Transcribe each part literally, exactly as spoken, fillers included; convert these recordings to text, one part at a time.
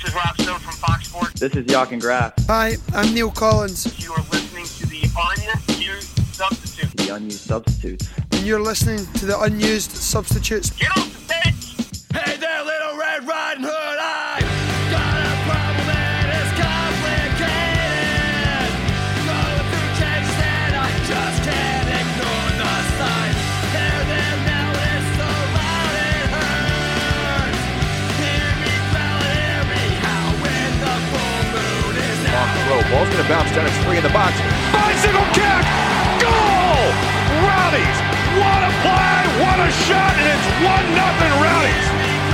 This is Rob Stone from Fox Sports. This is Jochen Graf. Hi, I'm Neil Collins. You are listening to the Unused Substitutes. The Unused Substitutes. And you're listening to the Unused Substitutes. Get off the stage! Hey there, Little Red Riding Hood, I got a problem that is complicated. Going through changes and I just can't ignore the signs. They're there now and it's so loud it hurts. Hear me growling, hear me howl when the full moon is out. Off the road, ball's gonna bounce down, it's three in the box. Bicycle kick! Goal! Rowdies! What a play! What a shot! And it's one nothing Rowdies!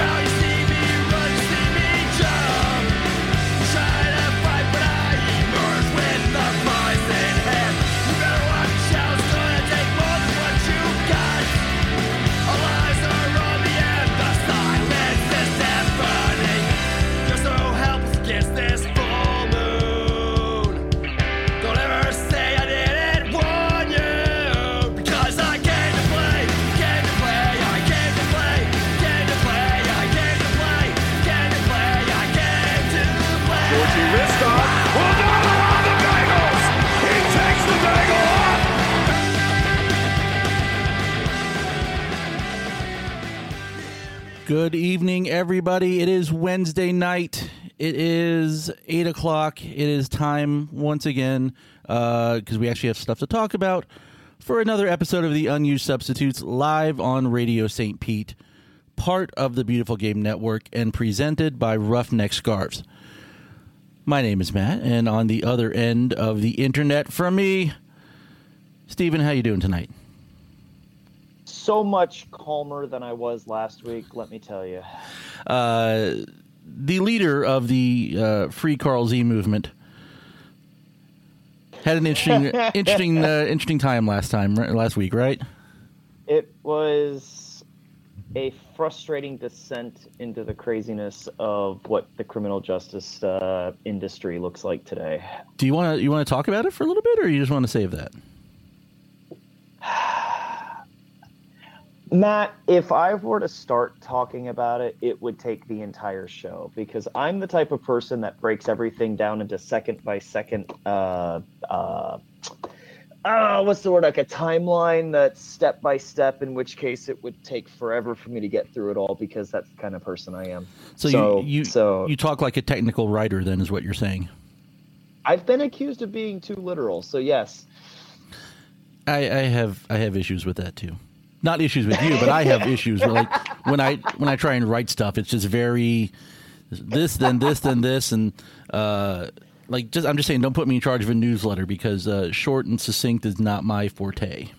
Good evening, everybody. It is Wednesday night. It is eight o'clock. It is time once again, because uh, we actually have stuff to talk about, for another episode of the Unused Substitutes live on Radio Saint Pete, part of the Beautiful Game Network and presented by Roughneck Scarves. My name is Matt, and on the other end of the internet from me, Steven, how you doing tonight? So much calmer than I was last week, let me tell you. Uh, the leader of the uh, Free Carl Z movement had an interesting, interesting, uh, interesting time last time, last week, right? It was a frustrating descent into the craziness of what the criminal justice uh, industry looks like today. Do you want to you want to talk about it for a little bit, or you just want to save that? Matt, if I were to start talking about it, it would take the entire show, because I'm the type of person that breaks everything down into second by second, uh, uh, uh, what's the word, like a timeline that's step by step, in which case it would take forever for me to get through it all, because that's the kind of person I am. So, so you, you, so, you talk like a technical writer, then, is what you're saying. I've been accused of being too literal, so yes. I, I have I have issues with that, too. Not issues with you, but I have issues with, like, when I when I try and write stuff, it's just very this, then this, then this, and uh, like just I'm just saying, don't put me in charge of a newsletter, because uh, short and succinct is not my forte.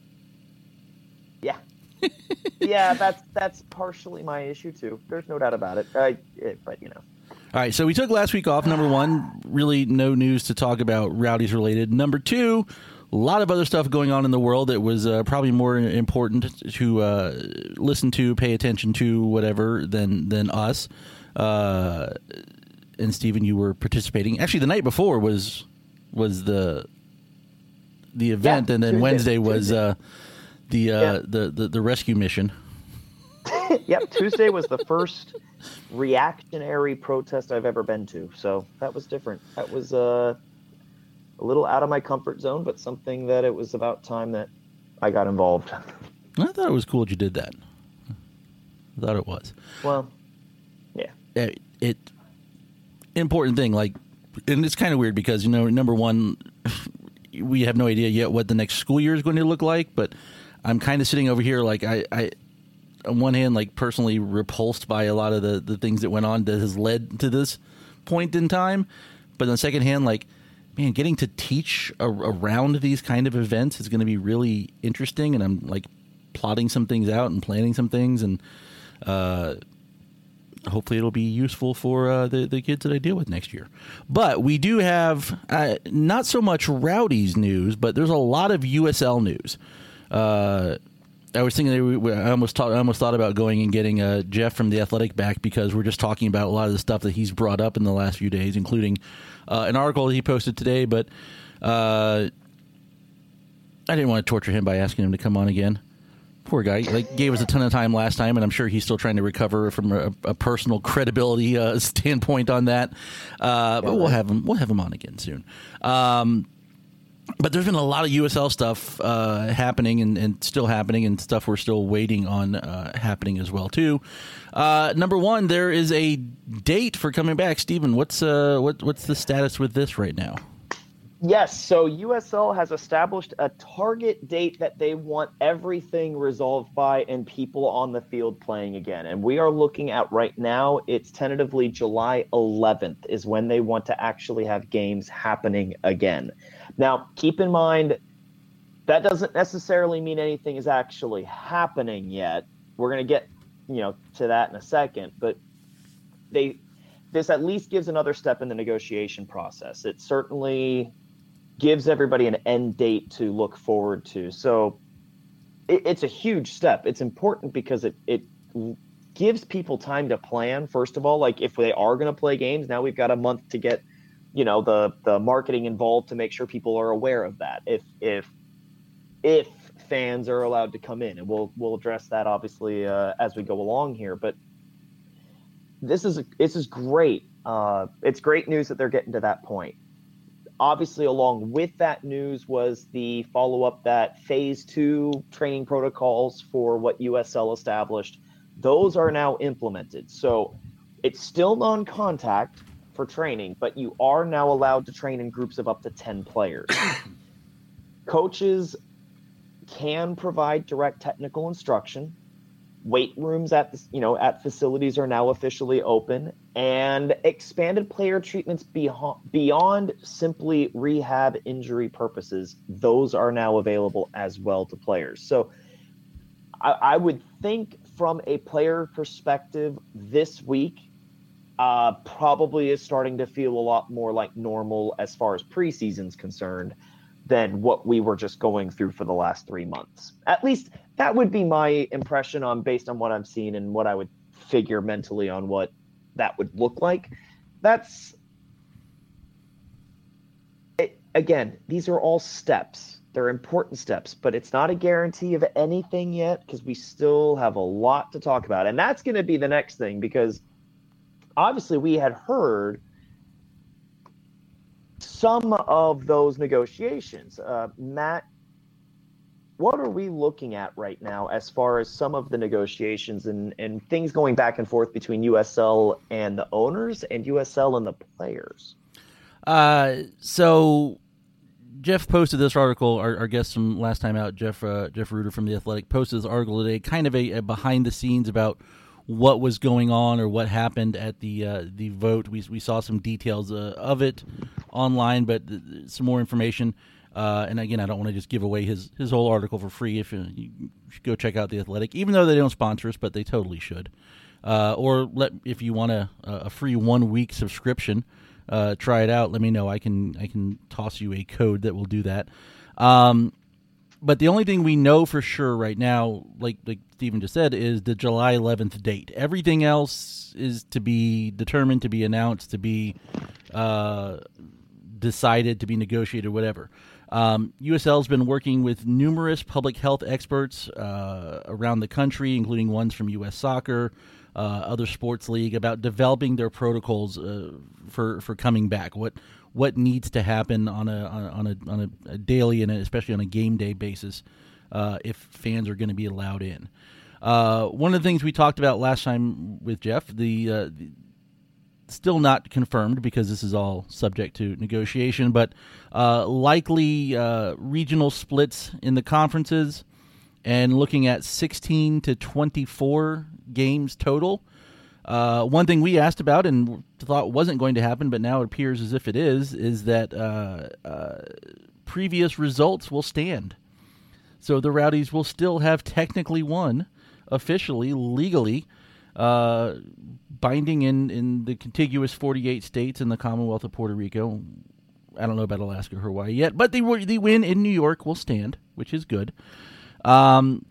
Yeah, yeah, that's that's partially my issue too. There's no doubt about it. I, it but you know. All right, so we took last week off. Number one, really no news to talk about Rowdies related. Number two, a lot of other stuff going on in the world that was uh, probably more important to uh, listen to, pay attention to, whatever, than than us. Uh, and Steven, you were participating. Actually, the night before was was the the event, yeah, and then Tuesday, Wednesday was Tuesday. uh, the, uh, yeah. the the the rescue mission. Yep, Tuesday was the first reactionary protest I've ever been to, so that was different. That was uh, a little out of my comfort zone, but something that it was about time that I got involved. I thought it was cool that you did that. I thought it was. Well, yeah. It, it important thing, like, and it's kind of weird because, you know, number one, we have no idea yet what the next school year is going to look like, but I'm kind of sitting over here like I, I on one hand, like, personally repulsed by a lot of the, the things that went on that has led to this point in time. But on the second hand, like, man, getting to teach a, around these kind of events is going to be really interesting. And I'm, like, plotting some things out and planning some things. And uh, hopefully it'll be useful for uh, the, the kids that I deal with next year. But we do have uh, not so much Rowdies news, but there's a lot of U S L news. Uh I was thinking, that we, I almost thought, I almost thought about going and getting uh, Jeff from The Athletic back, because we're just talking about a lot of the stuff that he's brought up in the last few days, including uh, an article that he posted today. But uh, I didn't want to torture him by asking him to come on again. Poor guy. Like, gave us a ton of time last time, and I'm sure he's still trying to recover from a, a personal credibility uh, standpoint on that. Uh, but we'll have him. We'll have him on again soon. Um, but there's been a lot of U S L stuff uh, happening, and, and still happening, and stuff we're still waiting on uh, happening as well too. Uh, number one, there is a date for coming back. Steven, what's uh, what what's the status with this right now? Yes, so U S L has established a target date that they want everything resolved by and people on the field playing again. And we are looking at right now, it's tentatively July eleventh is when they want to actually have games happening again. Now, keep in mind, that doesn't necessarily mean anything is actually happening yet. We're going to get, you know, to that in a second, but they this at least gives another step in the negotiation process. It certainly gives everybody an end date to look forward to. So it, it's a huge step. It's important because it, it gives people time to plan. First of all, like if they are going to play games, now we've got a month to get, you know, the, the marketing involved to make sure people are aware of that. If, if, if fans are allowed to come in, and we'll, we'll address that obviously uh, as we go along here, but this is, this is great. Uh, it's great news that they're getting to that point. Obviously, along with that news was the follow-up that phase two training protocols for what U S L established. Those are now implemented. So it's still non-contact for training, but you are now allowed to train in groups of up to ten players. Coaches can provide direct technical instruction. Weight rooms at the, you know at facilities are now officially open, and expanded player treatments beyond beyond simply rehab injury purposes, those are now available as well to players. So I, I would think from a player perspective, this week uh, probably is starting to feel a lot more like normal as far as preseason's concerned than what we were just going through for the last three months. At least that would be my impression on based on what I'm seeing and what I would figure mentally on what that would look like. That's it, again, these are all steps. They're important steps, but it's not a guarantee of anything yet because we still have a lot to talk about. And that's going to be the next thing, because obviously we had heard some of those negotiations. Uh, Matt, what are we looking at right now as far as some of the negotiations and, and things going back and forth between U S L and the owners and U S L and the players? Uh, so Jeff posted this article, our, our guest from last time out, Jeff uh, Jeff Reuter from The Athletic, posted this article today, kind of a, a behind the scenes about what was going on or what happened at the uh, the vote. We we saw some details uh, of it online, but th- some more information. Uh, and again, I don't want to just give away his, his whole article for free. If uh, you should go check out The Athletic, even though they don't sponsor us, but they totally should. Uh, or let if you want a a free one week subscription, uh, try it out. Let me know. I can I can toss you a code that will do that. Um, But the only thing we know for sure right now, like like Steven just said, is the July eleventh date. Everything else is to be determined, to be announced, to be uh, decided, to be negotiated, whatever. Um, U S L has been working with numerous public health experts uh, around the country, including ones from U S Soccer, uh, other sports league, about developing their protocols uh, for for coming back. What what needs to happen on a on a on a, a daily and especially on a game day basis uh, if fans are going to be allowed in. Uh, one of the things we talked about last time with Jeff, the, uh, the still not confirmed because this is all subject to negotiation, but uh, likely uh, regional splits in the conferences and looking at sixteen to twenty-four games total. Uh, one thing we asked about and thought wasn't going to happen, but now it appears as if it is, is that uh, uh, previous results will stand. So the Rowdies will still have technically won, officially, legally, uh, binding in, in the contiguous forty-eight states in the Commonwealth of Puerto Rico. I don't know about Alaska or Hawaii yet, but the, the win in New York will stand, which is good. Um,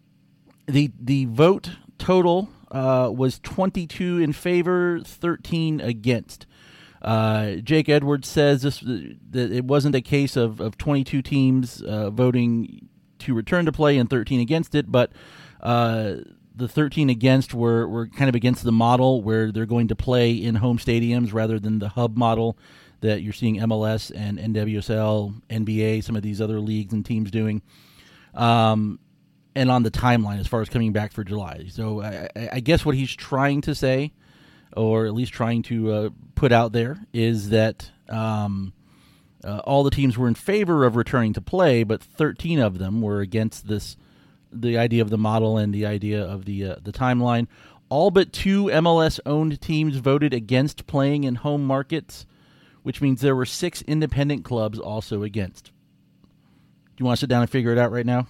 the the vote total uh, was twenty-two in favor, thirteen against. Uh, Jake Edwards says this that it wasn't a case of, of twenty-two teams uh, voting to return to play and thirteen against it, but uh, the thirteen against were, were kind of against the model where they're going to play in home stadiums rather than the hub model that you're seeing M L S and N W S L, N B A, some of these other leagues and teams doing. Um, and on the timeline as far as coming back for July. So I, I guess what he's trying to say, or at least trying to uh, put out there, is that um, uh, all the teams were in favor of returning to play, but thirteen of them were against this, the idea of the model and the idea of the uh, the timeline. All but two M L S-owned teams voted against playing in home markets, which means there were six independent clubs also against. Do you want to sit down and figure it out right now?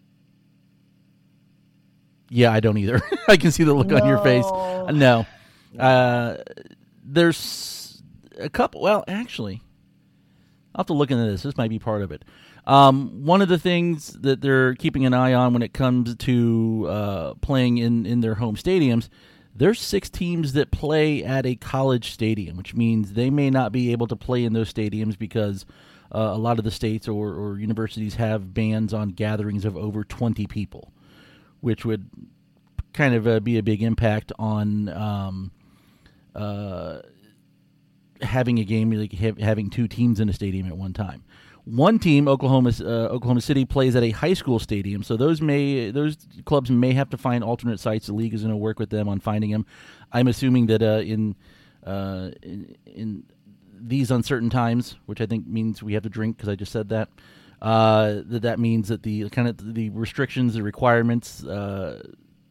Yeah, I don't either. I can see the look No. on your face. No. Uh, there's a couple. Well, actually, I'll have to look into this. This might be part of it. Um, one of the things that they're keeping an eye on when it comes to uh, playing in, in their home stadiums, there's six teams that play at a college stadium, which means they may not be able to play in those stadiums because uh, a lot of the states or, or universities have bans on gatherings of over twenty people, which would kind of uh, be a big impact on um, uh, having a game, like ha- having two teams in a stadium at one time. One team, Oklahoma uh, Oklahoma City, plays at a high school stadium, so those may those clubs may have to find alternate sites. The league is going to work with them on finding them. I'm assuming that uh, in, uh, in in these uncertain times, which I think means we have to drink because I just said that, uh, that that means that the kind of the restrictions, the requirements uh,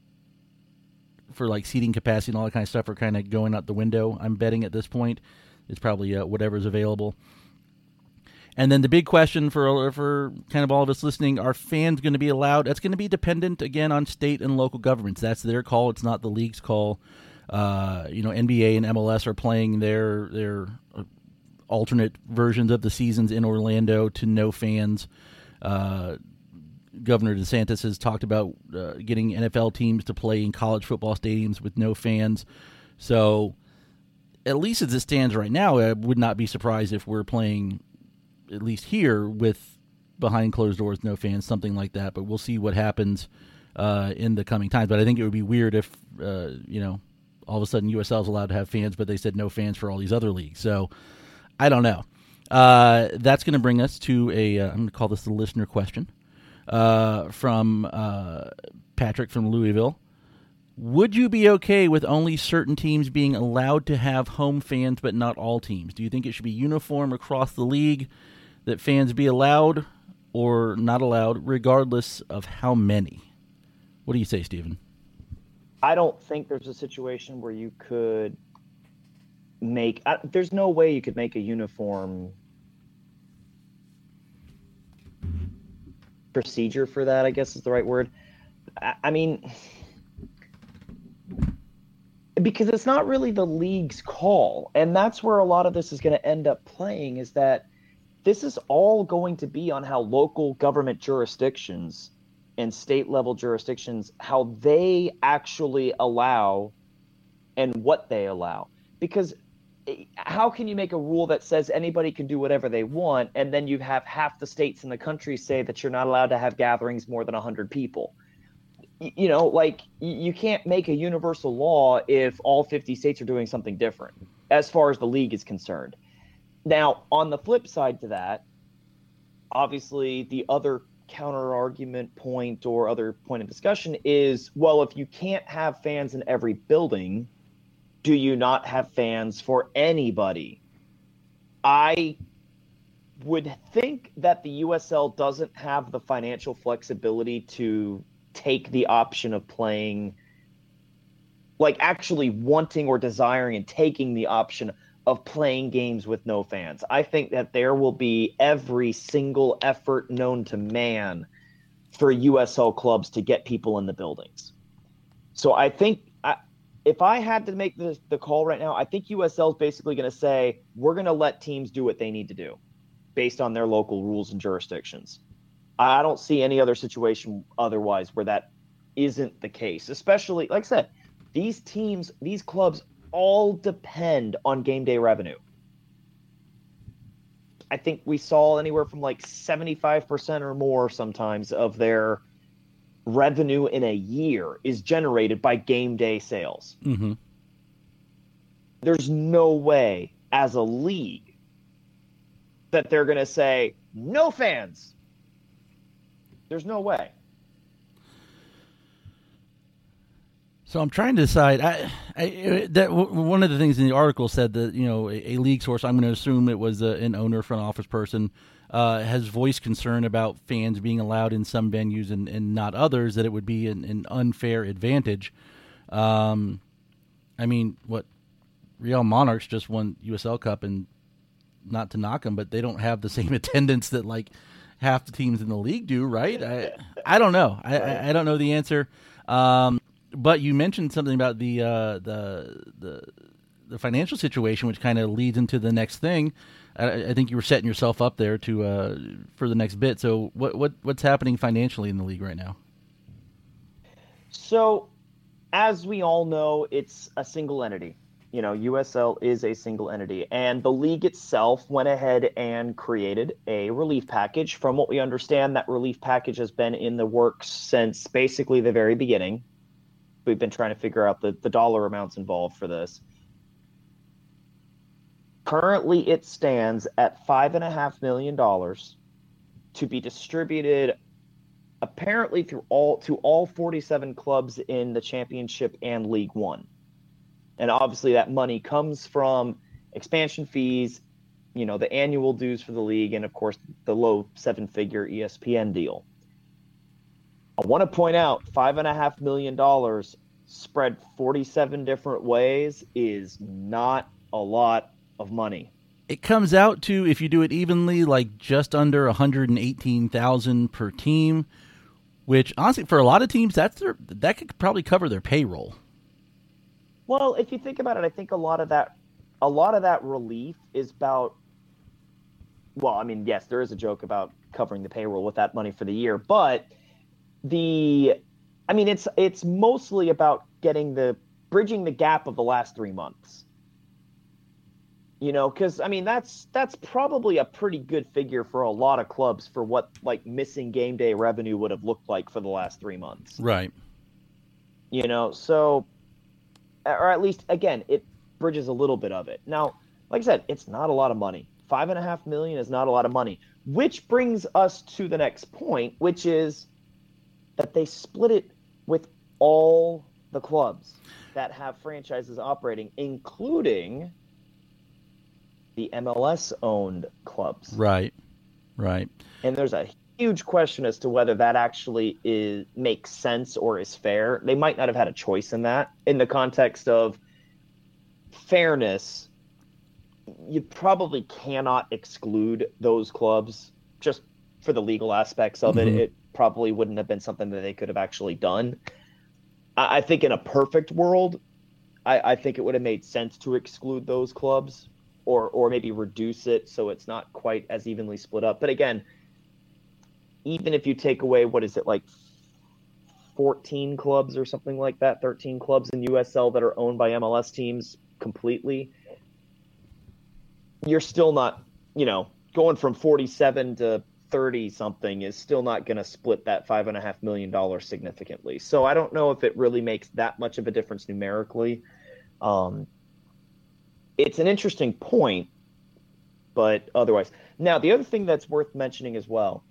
for like seating capacity and all that kind of stuff are kind of going out the window. I'm betting at this point it's probably uh, whatever's available. And then the big question for for kind of all of us listening, are fans going to be allowed? That's going to be dependent, again, on state and local governments. That's their call. It's not the league's call. Uh, you know, N B A and M L S are playing their their alternate versions of the seasons in Orlando to no fans. Uh, Governor DeSantis has talked about uh, getting N F L teams to play in college football stadiums with no fans. So at least as it stands right now, I would not be surprised if we're playing, at least here, with behind closed doors, no fans, something like that. But we'll see what happens uh, in the coming times. But I think it would be weird if, uh, you know, all of a sudden U S L is allowed to have fans, but they said no fans for all these other leagues. So I don't know. Uh, that's going to bring us to a, uh, I'm going to call this the listener question uh, from uh, Patrick from Louisville. Would you be okay with only certain teams being allowed to have home fans, but not all teams? Do you think it should be uniform across the league, that fans be allowed or not allowed, regardless of how many? What do you say, Stephen? I don't think there's a situation where you could make I, there's no way you could make a uniform procedure for that, I guess is the right word. I, I mean, because it's not really the league's call, and that's where a lot of this is going to end up playing, is that this is all going to be on how local government jurisdictions and state level jurisdictions, how they actually allow and what they allow. Because how can you make a rule that says anybody can do whatever they want, and then you have half the states in the country say that you're not allowed to have gatherings more than one hundred people? You know, like, you can't make a universal law if all fifty states are doing something different as far as the league is concerned. Now, on the flip side to that, obviously the other counter argument point or other point of discussion is, well, if you can't have fans in every building, do you not have fans for anybody? I would think that the U S L doesn't have the financial flexibility to take the option of playing, like actually wanting or desiring and taking the option of playing games with no fans. I think that there will be every single effort known to man for U S L clubs to get people in the buildings. So I think I, if I had to make the, the call right now, I think U S L is basically going to say, we're going to let teams do what they need to do based on their local rules and jurisdictions. I don't see any other situation otherwise where that isn't the case, especially, like I said, these teams, these clubs all depend on game day revenue. I think we saw anywhere from like seventy-five percent or more sometimes of their revenue in a year is generated by game day sales. Mm-hmm. There's no way as a league that they're going to say, no fans. There's no way. So I'm trying to decide. I, I that w- one of the things in the article said that, you know, a, a league source, I'm going to assume it was a, an owner, front office person, uh, has voiced concern about fans being allowed in some venues and, and not others, that it would be an, an unfair advantage. Um, I mean, what Real Monarchs just won U S L Cup, and not to knock them, but they don't have the same attendance that like half the teams in the league do, right? I I don't know. I I, I don't know the answer. Um, But you mentioned something about the uh, the the the financial situation, which kind of leads into the next thing. I, I think you were setting yourself up there to uh, for the next bit. So what what what's happening financially in the league right now? So, as we all know, it's a single entity. You know, U S L is a single entity, and the league itself went ahead and created a relief package. From what we understand, that relief package has been in the works since basically the very beginning. We've been trying to figure out the, the dollar amounts involved for this. Currently, it stands at five and a half million dollars to be distributed apparently through all to all forty-seven clubs in the championship and League One. And obviously that money comes from expansion fees, you know, the annual dues for the league, and of course the low seven-figure E S P N deal. I want to point out five and a half million dollars spread forty-seven different ways is not a lot of money. It comes out to, if you do it evenly, like just under one hundred eighteen thousand dollars per team, which honestly for a lot of teams that's their, that could probably cover their payroll. Well, if you think about it, I think a lot of that a lot of that relief is about, well, I mean, yes, there is a joke about covering the payroll with that money for the year, but the I mean it's it's mostly about getting the bridging the gap of the last three months. You know, because I mean that's that's probably a pretty good figure for a lot of clubs for what like missing game day revenue would have looked like for the last three months. Right. You know, so or at least again, it bridges a little bit of it. Now, like I said, it's not a lot of money. Five and a half million is not a lot of money, which brings us to the next point, which is that they split it with all the clubs that have franchises operating, including the M L S-owned clubs. Right, right. And there's a huge question as to whether that actually is makes sense or is fair. They might not have had a choice in that. In the context of fairness, you probably cannot exclude those clubs just for the legal aspects of Mm-hmm. it. It probably wouldn't have been something that they could have actually done. I, I think in a perfect world, I, I think it would have made sense to exclude those clubs or or maybe reduce it so it's not quite as evenly split up. But again, even if you take away, what is it, like fourteen clubs or something like that, thirteen clubs in U S L that are owned by M L S teams completely, you're still not, you know, going from forty-seven to thirty something is still not going to split that five and a half million dollars significantly. So I don't know if it really makes that much of a difference numerically. Um, it's an interesting point, but otherwise. Now, the other thing that's worth mentioning as well,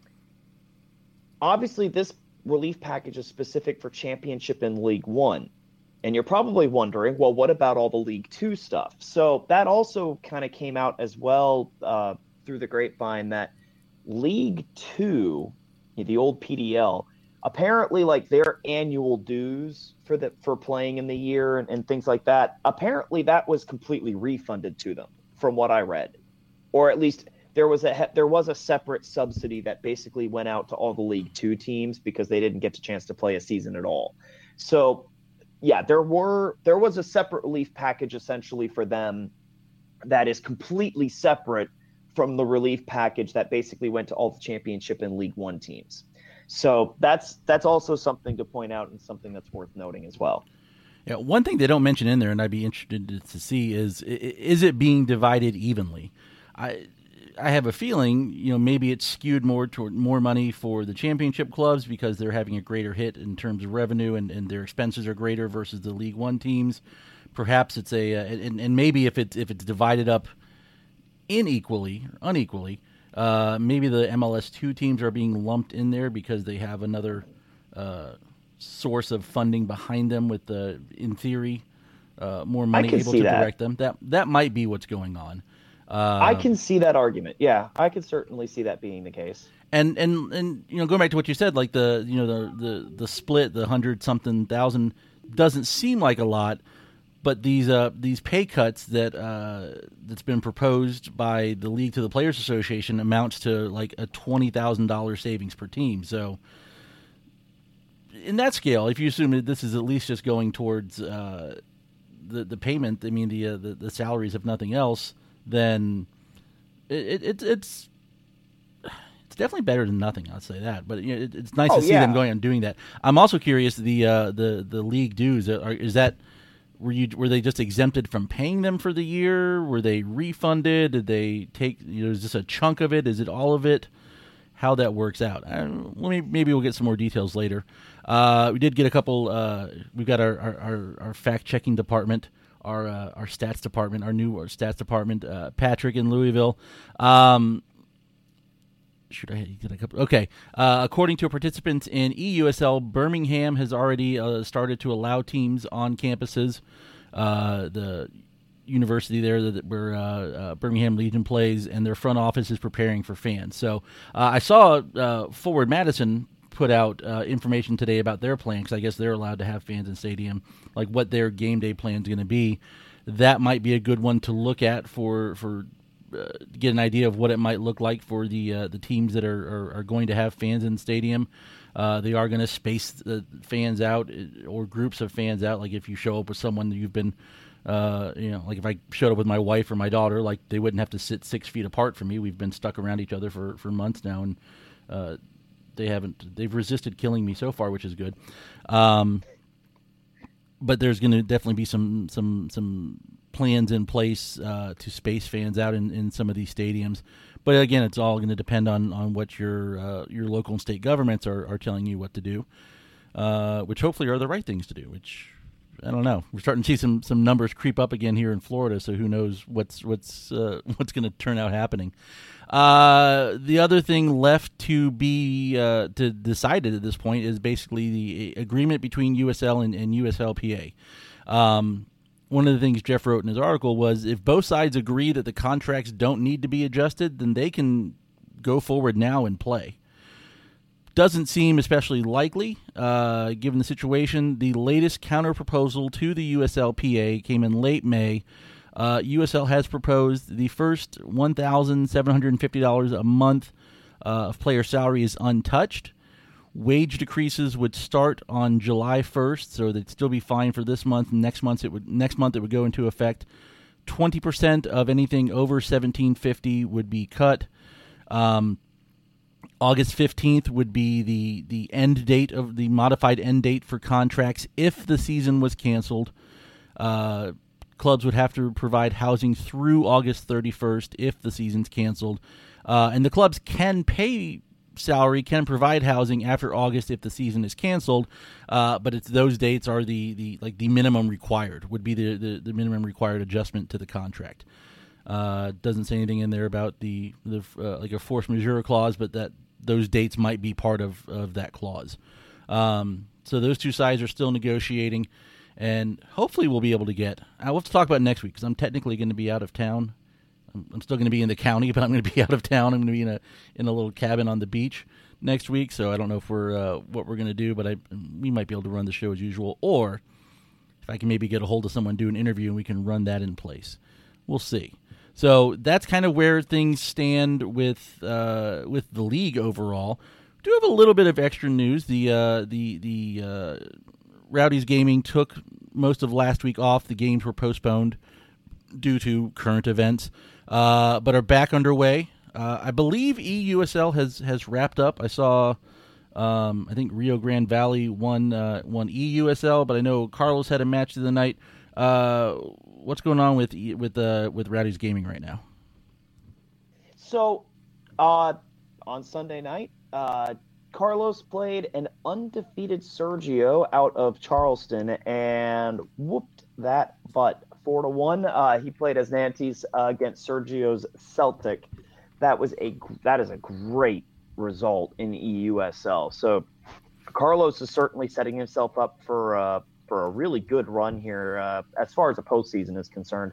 obviously this relief package is specific for Championship and League One. And you're probably wondering, well, what about all the League Two stuff? So that also kind of came out as well uh, through the grapevine that League Two, the old P D L, apparently like their annual dues for the for playing in the year and, and things like that, apparently that was completely refunded to them from what I read. Or at least there was a there was a separate subsidy that basically went out to all the League Two teams because they didn't get a chance to play a season at all. So yeah, there were there was a separate relief package essentially for them that is completely separate from the relief package that basically went to all the Championship and League One teams. So that's that's also something to point out and something that's worth noting as well. Yeah, one thing they don't mention in there, and I'd be interested to see is is it being divided evenly? I I have a feeling, you know, maybe it's skewed more toward more money for the championship clubs because they're having a greater hit in terms of revenue and, and their expenses are greater versus the League One teams. Perhaps it's a, uh, and, and maybe if it's if it's divided up unequally, unequally, uh, maybe the M L S two teams are being lumped in there because they have another uh, source of funding behind them with the, in theory, uh, more money can able see to that. direct them. That that might be what's going on. Uh, I can see that argument. Yeah, I can certainly see that being the case. And and and you know, going back to what you said, like the you know the the, the split, the hundred something thousand doesn't seem like a lot, but these uh these pay cuts that uh that's been proposed by the league to the Players Association amounts to like a twenty thousand dollar savings per team. So in that scale, if you assume that this is at least just going towards uh, the the payment, I mean the uh, the, the salaries if nothing else, then it, it it's it's definitely better than nothing. I'll say that. But you know, it, it's nice Oh, to see yeah. them going and doing that. I'm also curious the uh, the the league dues. Are, is that were you were they just exempted from paying them for the year? Were they refunded? Did they take? You know, is this a chunk of it? Is it all of it? How that works out? I don't, let me maybe we'll get some more details later. Uh, we did get a couple. Uh, we've got our our, our, our fact checking department. Our uh, our stats department, our new our stats department, uh, Patrick in Louisville. Um, should I get a couple? Okay. Uh, according to participants in E U S L, Birmingham has already uh, started to allow teams on campuses. Uh, the university there that where uh, uh, Birmingham Legion plays, and their front office is preparing for fans. So uh, I saw uh, Forward Madison put out uh, information today about their plan, because I guess they're allowed to have fans in stadium, like what their game day plan is going to be. That might be a good one to look at for for uh, get an idea of what it might look like for the uh, the teams that are, are, are going to have fans in stadium. Uh, they are going to space the fans out, or groups of fans out. Like if you show up with someone that you've been, uh, you know, like if I showed up with my wife or my daughter, like they wouldn't have to sit six feet apart from me. We've been stuck around each other for, for months now, and uh, they haven't. They've resisted killing me so far, which is good. Um, but there's going to definitely be some some some plans in place uh, to space fans out in, in some of these stadiums. But again, it's all going to depend on, on what your uh, your local and state governments are, are telling you what to do, uh, which hopefully are the right things to do. Which I don't know. We're starting to see some, some numbers creep up again here in Florida, so who knows what's what's uh, what's going to turn out happening. Uh, the other thing left to be uh, to decided at this point is basically the agreement between U S L and, and U S L P A. Um, One of the things Jeff wrote in his article was if both sides agree that the contracts don't need to be adjusted, then they can go forward now and play. Doesn't seem especially likely, uh, given the situation. The latest counter-proposal to the U S L P A came in late May. Uh, U S L has proposed the first one thousand seven hundred fifty dollars a month uh, of player salary is untouched. Wage decreases would start on July first, so they'd still be fine for this month. Next month it would next month it would go into effect. Twenty percent of anything over seventeen fifty would be cut. Um, August fifteenth would be the the end date of the modified end date for contracts if the season was canceled. Uh, clubs would have to provide housing through August thirty-first if the season's canceled, uh, and the clubs can pay salary, can provide housing after August if the season is canceled, uh, but it's those dates are the, the like the minimum required would be the, the, the minimum required adjustment to the contract. Uh, doesn't say anything in there about the, the uh, like a force majeure clause, but that those dates might be part of, of that clause. Um, so those two sides are still negotiating, and hopefully we'll be able to get. I'll have to talk about it next week because I'm technically going to be out of town. I'm still going to be in the county, but I'm going to be out of town. I'm going to be in a in a little cabin on the beach next week, so I don't know if we're uh, what we're going to do, but I we might be able to run the show as usual, or if I can maybe get a hold of someone, do an interview, and we can run that in place. We'll see. So that's kind of where things stand with uh, with the league overall. We do have a little bit of extra news. The uh, the the uh, Rowdies Gaming took most of last week off. The games were postponed due to current events. Uh, but are back underway. Uh, I believe E U S L has, has wrapped up. I saw, um, I think Rio Grande Valley won uh, won E U S L, but I know Carlos had a match of the night. Uh, what's going on with with uh, with Rowdies Gaming right now? So, uh, on Sunday night, uh, Carlos played an undefeated Sergio out of Charleston and whooped that butt four to one. Uh, he played as Nantes uh, against Sergio's Celtic. That was a that is a great result in E U S L. So Carlos is certainly setting himself up for uh, for a really good run here uh, as far as the postseason is concerned.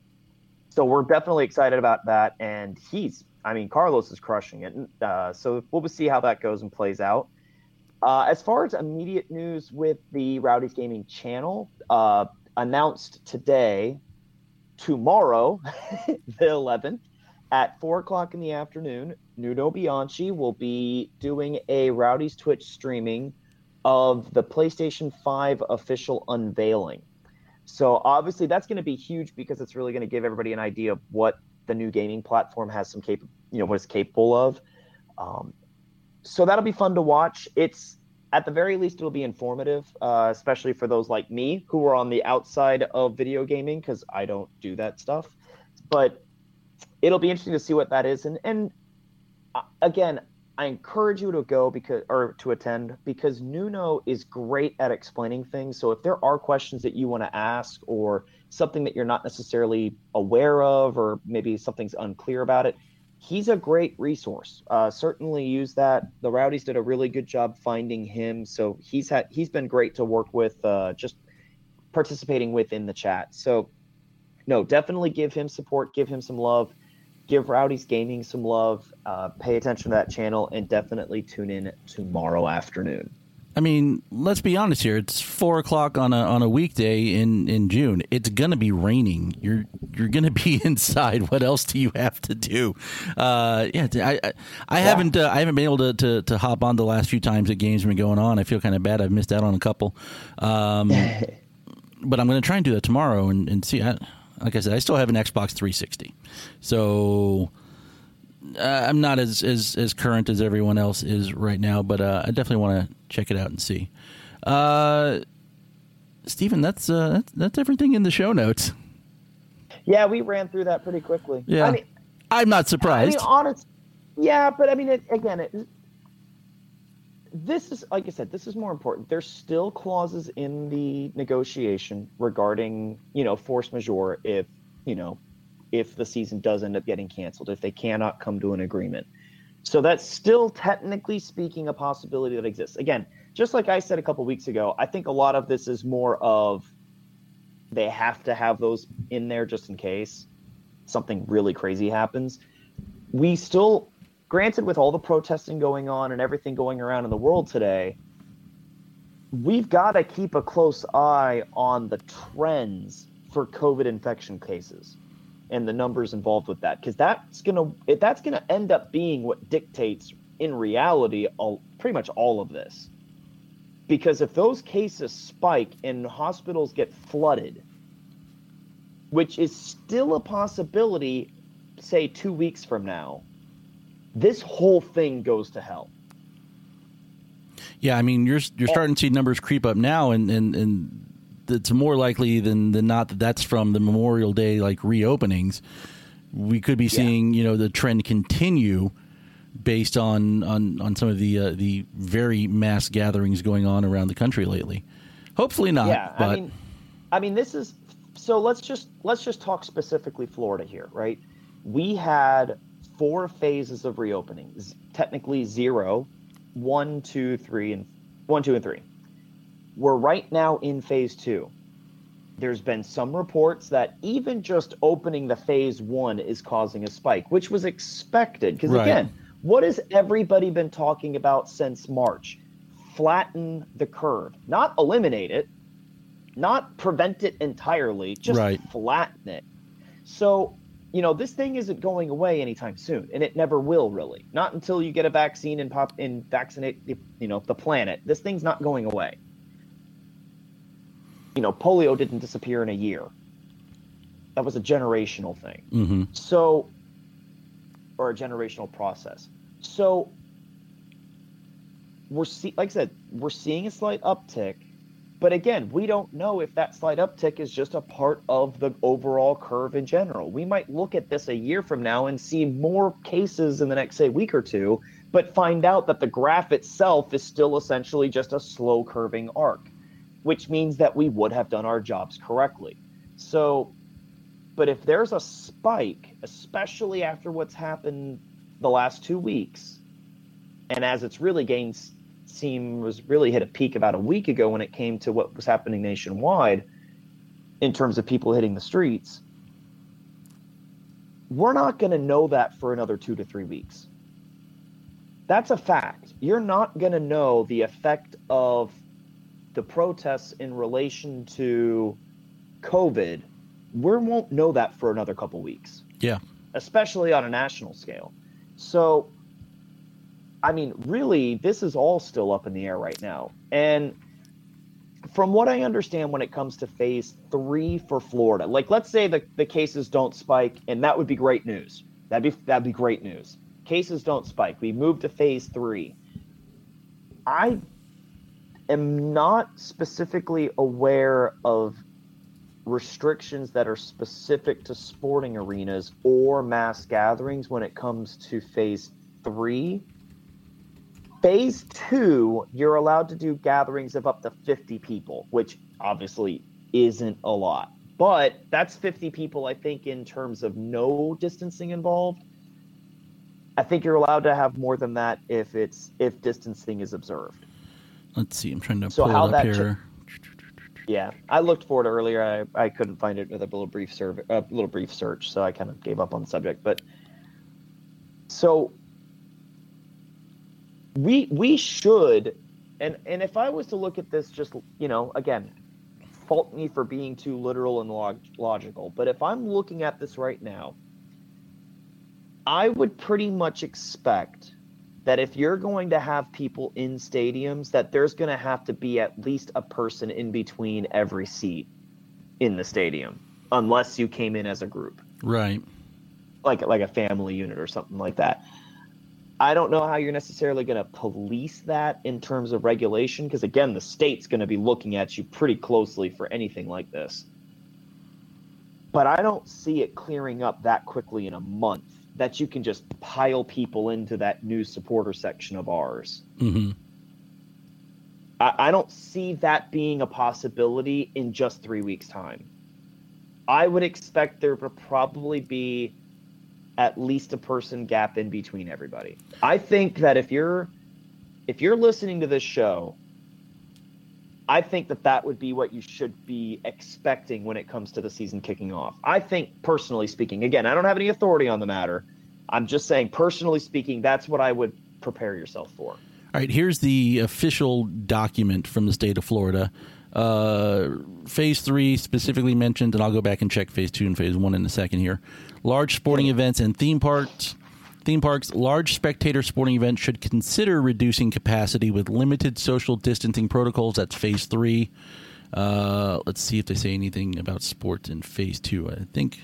So we're definitely excited about that, and he's. I mean, Carlos is crushing it. Uh, so we'll see how that goes and plays out. Uh, as far as immediate news with the Rowdy's Gaming channel, uh, announced today, tomorrow, the eleventh, at four o'clock in the afternoon, Nuno Bianchi will be doing a Rowdy's Twitch streaming of the PlayStation five official unveiling. So obviously that's going to be huge because it's really going to give everybody an idea of what the new gaming platform has some cap- you know, what it's capable of. Um, so that'll be fun to watch. It's at the very least, it'll be informative, uh, especially for those like me who are on the outside of video gaming, because I don't do that stuff. But it'll be interesting to see what that is. And, and uh, again, I encourage you to go because, or to attend, because Nuno is great at explaining things. So if there are questions that you want to ask or something that you're not necessarily aware of, or maybe something's unclear about it, he's a great resource. Uh, certainly use that. The Rowdies did a really good job finding him. So he's had, he's been great to work with, uh, just participating with in the chat. So no, definitely give him support, give him some love. Give Rowdy's Gaming some love, uh, pay attention to that channel, and definitely tune in tomorrow afternoon. I mean, let's be honest here. It's four o'clock on a on a weekday in, in June. It's gonna be raining. You're you're gonna be inside. What else do you have to do? Uh, yeah, I I, I yeah. haven't uh, I haven't been able to, to, to hop on the last few times that games have been going on. I feel kind of bad. I've missed out on a couple, um, but I'm gonna try and do that tomorrow and, and see. I, Like I said, I still have an Xbox three sixty, so uh, I'm not as, as, as current as everyone else is right now, but uh, I definitely want to check it out and see. Uh, Stephen, that's, uh, that's that's everything in the show notes. Yeah, we ran through that pretty quickly. Yeah, I mean, I'm not surprised. I mean, honest, yeah, but I mean, it, again, it, this is, like I said, this is more important. There's still clauses in the negotiation regarding, you know, force majeure if, you know, if the season does end up getting canceled, if they cannot come to an agreement. So that's still, technically speaking, a possibility that exists. Again, just like I said a couple weeks ago, I think a lot of this is more of they have to have those in there just in case something really crazy happens. We still... Granted, with all the protesting going on and everything going around in the world today, we've got to keep a close eye on the trends for COVID infection cases and the numbers involved with that, because that's gonna that's gonna end up being what dictates in reality all, pretty much all of this. Because if those cases spike and hospitals get flooded, which is still a possibility, say two weeks from now, this whole thing goes to hell. Yeah, I mean, you're you're starting to see numbers creep up now, and, and, and it's more likely than, than not that that's from the Memorial Day like reopenings. We could be seeing, yeah. you know, the trend continue based on on, on some of the uh, the very mass gatherings going on around the country lately. Hopefully not. Yeah, but... I mean, I mean, this is so. Let's just let's just talk specifically Florida here, right? We had four phases of reopening. Technically zero, one, two, three, and one, two, and three. We're right now in phase two. There's been some reports that even just opening the phase one is causing a spike, which was expected. Because right. again, what has everybody been talking about since March? Flatten the curve, not eliminate it, not prevent it entirely, just right. flatten it. So, you know, this thing isn't going away anytime soon, and it never will, really. Not until you get a vaccine and pop and vaccinate, the, you know, the planet. This thing's not going away. You know, polio didn't disappear in a year. That was a generational thing. Mm-hmm. So, or a generational process. So, we're see, like I said, we're seeing a slight uptick. But again, we don't know if that slight uptick is just a part of the overall curve in general. We might look at this a year from now and see more cases in the next, say, week or two, but find out that the graph itself is still essentially just a slow curving arc, which means that we would have done our jobs correctly. So, but if there's a spike, especially after what's happened the last two weeks, and as it's really gained seem was really hit a peak about a week ago when it came to what was happening nationwide in terms of people hitting the streets, we're not going to know that for another two to three weeks. That's a fact. You're not going to know the effect of the protests in relation to COVID. We won't know that for another couple weeks. Yeah. Especially on a national scale. So, I mean, really, this is all still up in the air right now. And from what I understand when it comes to phase three for Florida, like let's say the, the cases don't spike, and that would be great news. That'd be that'd be great news. Cases don't spike. We move to phase three. I am not specifically aware of restrictions that are specific to sporting arenas or mass gatherings when it comes to phase three. Phase two, you're allowed to do gatherings of up to fifty people, which obviously isn't a lot. But that's fifty people, I think, in terms of no distancing involved. I think you're allowed to have more than that if it's if distancing is observed. Let's see. I'm trying to So pull how it up that here. Yeah, I looked for it earlier. I, I couldn't find it with a little brief survey, a little brief search, so I kind of gave up on the subject. But so we we should, and and if I was to look at this, just you know, again, fault me for being too literal and log, logical. But if I'm looking at this right now, I would pretty much expect that if you're going to have people in stadiums, that there's going to have to be at least a person in between every seat in the stadium, unless you came in as a group, Right. like like a family unit or something like that. I don't know how you're necessarily going to police that in terms of regulation, because again, the state's going to be looking at you pretty closely for anything like this. But I don't see it clearing up that quickly in a month, that you can just pile people into that new supporter section of ours. Mm-hmm. I, I don't see that being a possibility in just three weeks' time. I would expect there to probably be at least a person gap in between everybody. I think that if you're if you're listening to this show, I think that that would be what you should be expecting when it comes to the season kicking off. I think, personally speaking, again, I don't have any authority on the matter. I'm just saying, personally speaking, that's what I would prepare yourself for. All right, here's the official document from the state of Florida. Uh, phase three specifically mentioned, and I'll go back and check phase two and phase one in a second here. Large sporting events and theme parks. Theme parks, large spectator sporting events should consider reducing capacity with limited social distancing protocols. That's phase three. Uh, let's see if they say anything about sports in phase two. I think.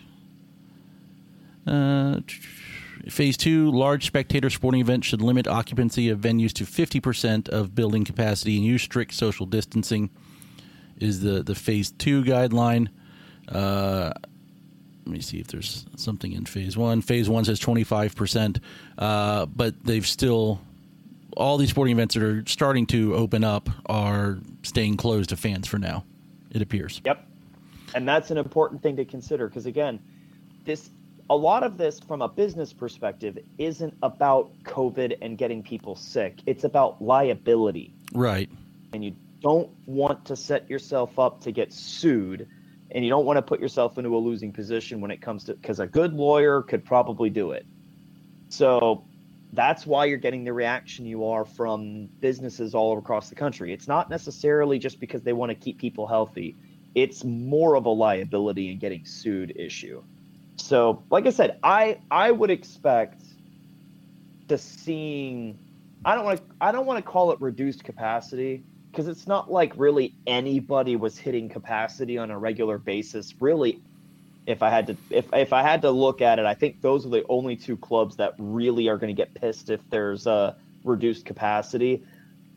Uh, phase two, large spectator sporting events should limit occupancy of venues to fifty percent of building capacity and use strict social distancing. Is the, the phase two guideline. Uh, let me see if there's something in phase one. Phase one says twenty-five percent, uh, but they've still, all these sporting events that are starting to open up are staying closed to fans for now, it appears. Yep. And that's an important thing to consider, because again, this, a lot of this from a business perspective isn't about COVID and getting people sick. It's about liability. Right. And you don't want to set yourself up to get sued, and you don't want to put yourself into a losing position when it comes to, because a good lawyer could probably do it. So that's why you're getting the reaction you are from businesses all across the country. It's not necessarily just because they want to keep people healthy. It's more of a liability and getting sued issue. So, like I said, I I would expect to seeing, I don't want to I don't want to call it reduced capacity, because it's not like really anybody was hitting capacity on a regular basis. Really, if I had to if if I had to look at it, I think those are the only two clubs that really are going to get pissed if there's a reduced capacity.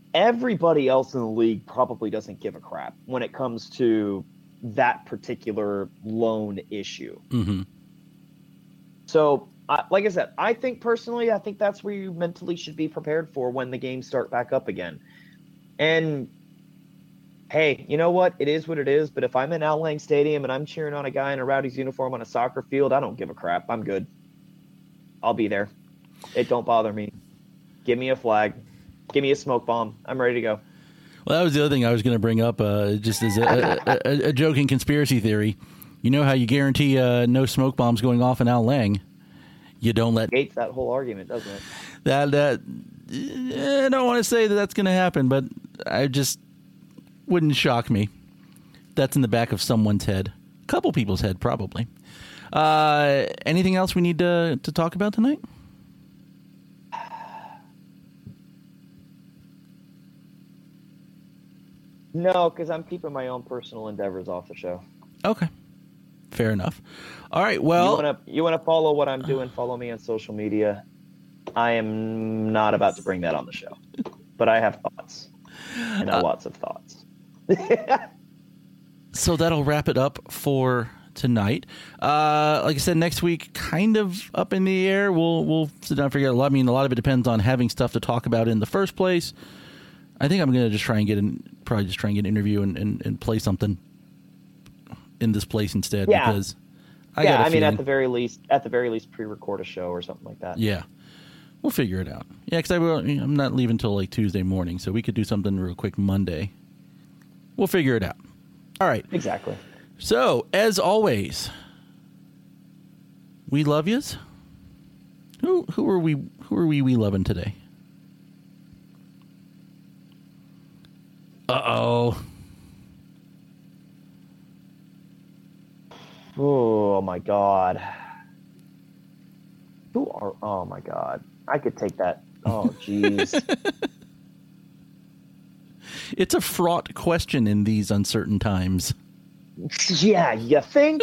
everybody else in the league probably doesn't give a crap when it comes to that particular loan issue. Mm-hmm. So, uh, like I said, I think personally, I think that's where you mentally should be prepared for when the games start back up again. And hey, you know what? It is what it is. But if I'm in Al Lang Stadium and I'm cheering on a guy in a Rowdy's uniform on a soccer field, I don't give a crap. I'm good. I'll be there. It don't bother me. Give me a flag. Give me a smoke bomb. I'm ready to go. Well, that was the other thing I was going to bring up, uh, just as a, a, a, a joking conspiracy theory. You know how you guarantee uh, no smoke bombs going off in Al Lang? You don't let Gates that whole argument, doesn't it? that. That I don't want to say that that's going to happen, but I just wouldn't shock me. That's in the back of someone's head, a couple people's head, probably. Uh, anything else we need to to talk about tonight? No, because I'm keeping my own personal endeavors off the show. Okay, fair enough. All right, well, you want to you want to follow what I'm doing? Follow me on social media. I am not about to bring that on the show, but I have thoughts, and uh, lots of thoughts. So that'll wrap it up for tonight. Uh, like I said, next week, kind of up in the air. We'll we'll sit down and figure out a lot. I mean, a lot of it depends on having stuff to talk about in the first place. I think I'm going to just try and get an probably just try and get an interview and, and, and play something in this place instead. Yeah. Because I yeah, got a I mean, feeling, at the very least, at the very least, pre-record a show or something like that. Yeah, we'll figure it out. Yeah, because I will. I'm not leaving until like Tuesday morning, so we could do something real quick Monday. We'll figure it out. All right. Exactly. So, as always, we love yous. Who who are we who are we we loving today? Uh-oh. Oh my god. Who are oh my god. I could take that. Oh jeez. It's a fraught question in these uncertain times. Yeah, you think?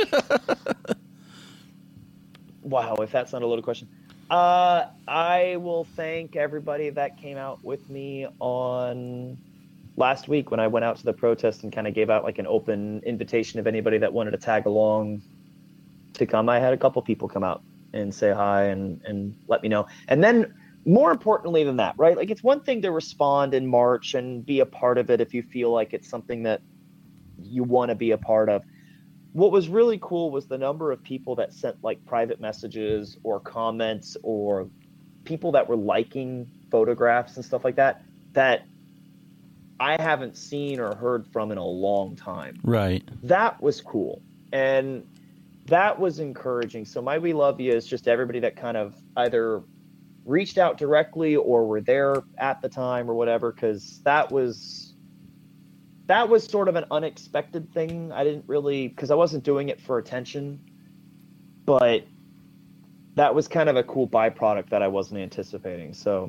Wow, if that's not a loaded question. Uh, I will thank everybody that came out with me on last week when I went out to the protest and kind of gave out like an open invitation of anybody that wanted to tag along to come. I had a couple people come out and say hi and, and let me know. And then more importantly than that, right? Like it's one thing to respond in March and be a part of it if you feel like it's something that you want to be a part of. What was really cool was the number of people that sent like private messages or comments or people that were liking photographs and stuff like that, that I haven't seen or heard from in a long time. Right. That was cool. And that was encouraging. So my We Love You is just everybody that kind of either reached out directly or were there at the time or whatever, because that was that was sort of an unexpected thing. I didn't really, because I wasn't doing it for attention, but that was kind of a cool byproduct that I wasn't anticipating. So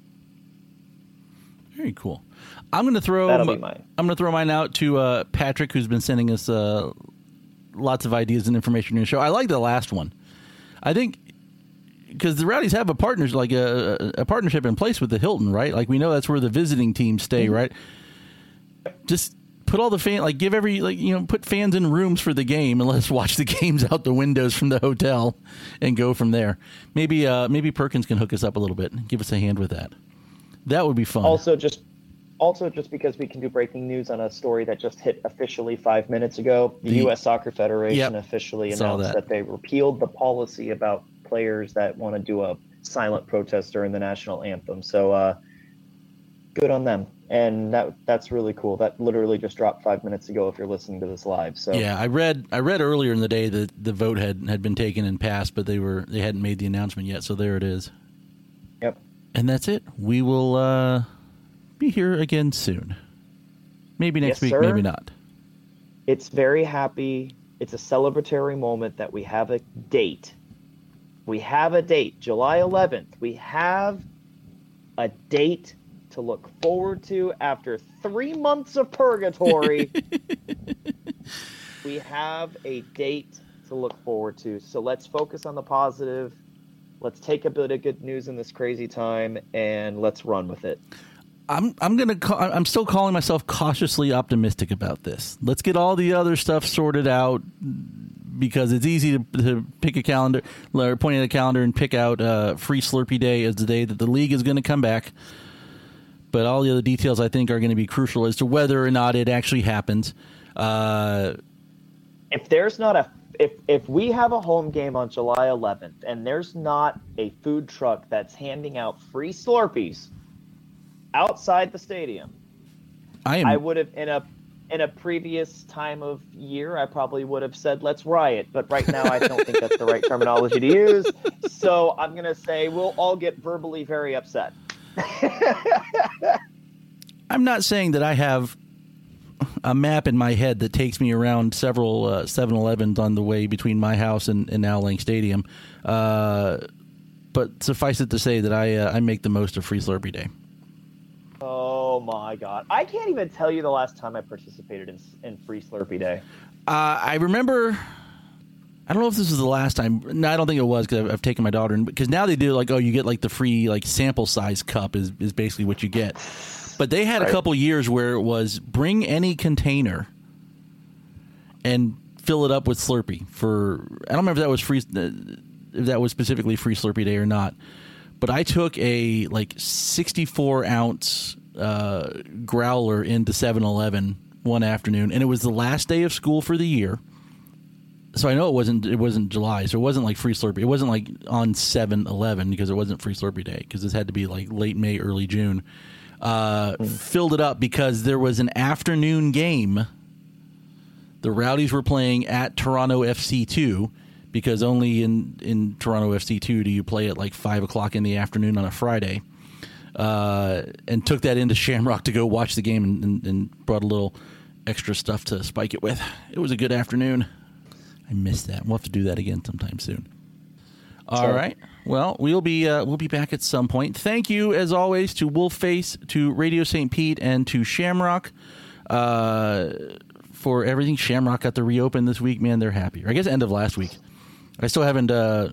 very cool. I'm going to throw that'll my, be mine. I'm going to throw mine out to uh, Patrick, who's been sending us uh, lots of ideas and information in the show. I like the last one. I think because the Rowdies have a partners like a, a partnership in place with the Hilton, right? Like we know that's where the visiting teams stay, mm-hmm. right? Just put all the fan, like give every, like, you know, put fans in rooms for the game and let's watch the games out the windows from the hotel and go from there. Maybe, uh, maybe Perkins can hook us up a little bit and give us a hand with that. That would be fun. Also, just, also just because we can do breaking news on a story that just hit officially five minutes ago, the, the U S Soccer Federation yep, officially announced that. that they repealed the policy about players that want to do a silent protest during the national anthem. So, uh, good on them. And that that's really cool. That literally just dropped five minutes ago if you're listening to this live. So yeah, I read I read earlier in the day that the vote had, had been taken and passed, but they were they hadn't made the announcement yet. So there it is. Yep. And that's it. We will uh, be here again soon. Maybe next yes, week, sir. maybe not. It's very happy. It's a celebratory moment that we have a date. We have a date, July eleventh. We have a date to look forward to after three months of purgatory. We have a date to look forward to. So let's focus on the positive. Let's take a bit of good news in this crazy time, and let's run with it. I'm I'm gonna call, I'm still calling myself cautiously optimistic about this. Let's get all the other stuff sorted out, because it's easy to, to pick a calendar or point at a calendar and pick out uh, Free Slurpee Day as the day that the league is going to come back. But all the other details, I think, are going to be crucial as to whether or not it actually happens. Uh, if there's not a if if we have a home game on July eleventh and there's not a food truck that's handing out free Slurpees outside the stadium, I am. I would have in a in a previous time of year, I probably would have said let's riot. But right now, I don't think that's the right terminology to use. So I'm gonna say we'll all get verbally very upset. I'm not saying that I have a map in my head that takes me around several uh, seven elevens on the way between my house and, and Al Lang Stadium. Uh, but suffice it to say that I uh, I make the most of Free Slurpee Day. Oh my God. I can't even tell you the last time I participated in, in Free Slurpee Day. Uh, I remember, I don't know if this was the last time. No, I don't think it was, because I've, I've taken my daughter in. Because now they do like, oh, you get like the free like sample size cup is, is basically what you get. But they had right. a couple years where it was bring any container and fill it up with Slurpee for, I don't remember if that was free, if that was specifically Free Slurpee Day or not. But I took a like sixty-four ounce uh, growler into seven eleven one afternoon, and it was the last day of school for the year. So I know it wasn't it wasn't July, so it wasn't like Free Slurpee. It wasn't like on seven eleven because it wasn't Free Slurpee Day, because this had to be like late May, early June. Uh, mm. Filled it up because there was an afternoon game. The Rowdies were playing at Toronto F C two. Because only in, in Toronto F C two do you play at like five o'clock in the afternoon on a Friday. Uh, and took that into Shamrock to go watch the game and, and, and brought a little extra stuff to spike it with. It was a good afternoon. I missed that. We'll have to do that again sometime soon. All sure. right. Well, we'll be uh, we'll be back at some point. Thank you, as always, to Wolfface, to Radio Saint Pete, and to Shamrock uh, for everything. Shamrock got to reopen this week. Man, they're happy. Or I guess end of last week. I still haven't uh,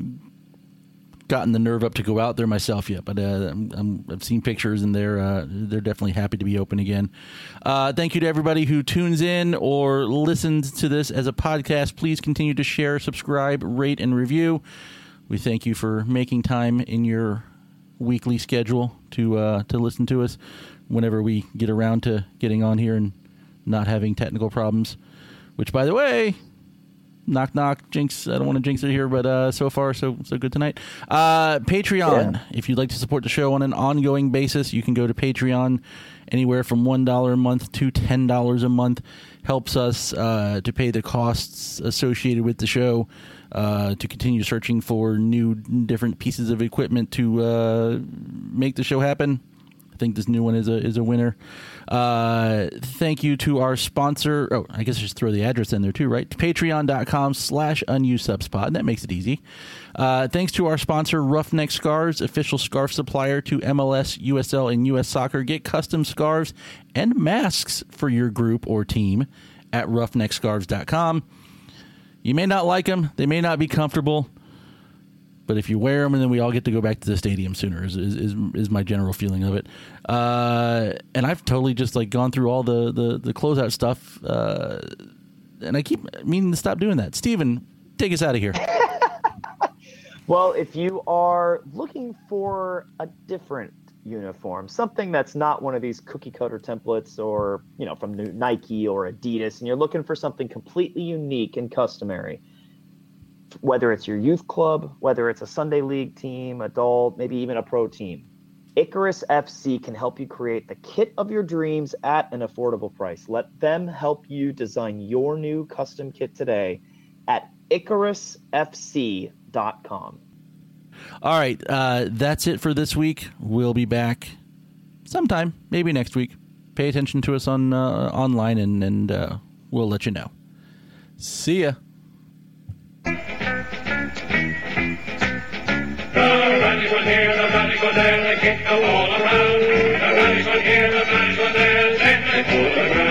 gotten the nerve up to go out there myself yet, but uh, I'm, I'm, I've seen pictures, and they're uh, they're definitely happy to be open again. Uh, thank you to everybody who tunes in or listens to this as a podcast. Please continue to share, subscribe, rate, and review. We thank you for making time in your weekly schedule to uh, to listen to us whenever we get around to getting on here and not having technical problems, which, by the way... Knock, knock, jinx. I don't want to jinx it here, but uh, so far, so so good tonight. Uh, Patreon. Yeah. If you'd like to support the show on an ongoing basis, you can go to Patreon. Anywhere from one dollar a month to ten dollars a month helps us uh, to pay the costs associated with the show, uh, to continue searching for new, different pieces of equipment to uh, make the show happen. I think this new one is a is a winner. Uh, thank you to our sponsor. Oh, I guess I should throw the address in there too, right? Patreon.com slash unused subspot. That makes it easy. Uh, thanks to our sponsor, Roughneck Scarves, official scarf supplier to M L S, U S L, and U S Soccer. Get custom scarves and masks for your group or team at roughneck scarves dot com. You may not like them. They may not be comfortable. But if you wear them, and then we all get to go back to the stadium sooner, is is, is, is my general feeling of it. Uh, and I've totally just like gone through all the, the, the closeout stuff, uh, and I keep meaning to stop doing that. Steven, take us out of here. Well, if you are looking for a different uniform, something that's not one of these cookie cutter templates, or you know, from Nike or Adidas, and you're looking for something completely unique and customary. Whether it's your youth club, whether it's a Sunday league team, adult, maybe even a pro team, Icarus F C can help you create the kit of your dreams at an affordable price. Let them help you design your new custom kit today at icarus f c dot com. All right, uh, that's it for this week. We'll be back sometime, maybe next week. Pay attention to us on uh, online, and, and uh, we'll let you know. See ya. The Rowdies were here, the Rowdies were there, they kicked the ball around. The Rowdies were here, the Rowdies were there, then they pulled the ground.